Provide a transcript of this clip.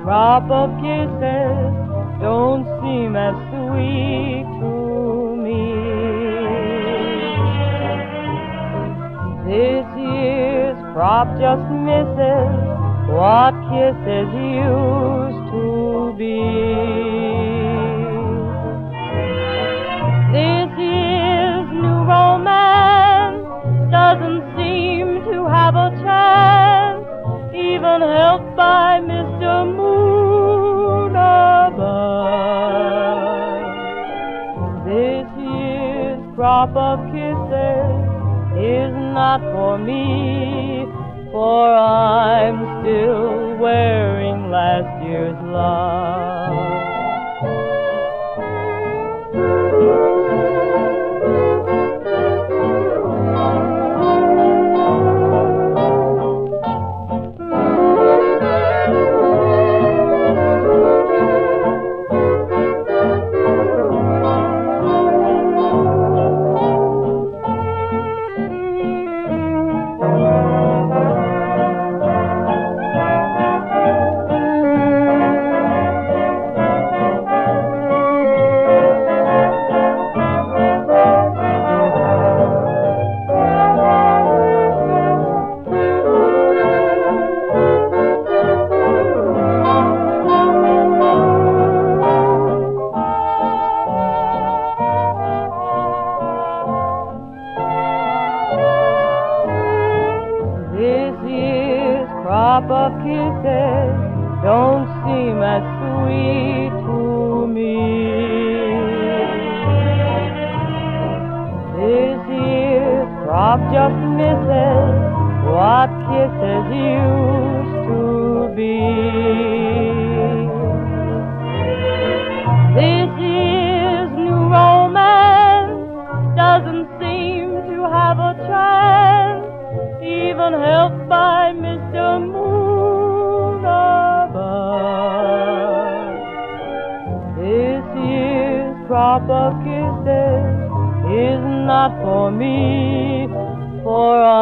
crop of kisses don't seem as sweet to me. This year's crop just misses what kisses used to be. This year's new romance doesn't seem to have a chance, even helped by Mr. Moon above. This year's crop of kisses is not for me, for I'm still wearing last year's love. Crop of kisses don't seem as sweet to me. This year's crop just misses what kisses used to be. This year's new romance doesn't seem to have a chance, even helped by Mr. Moon above. This year's crop of kisses is not for me, for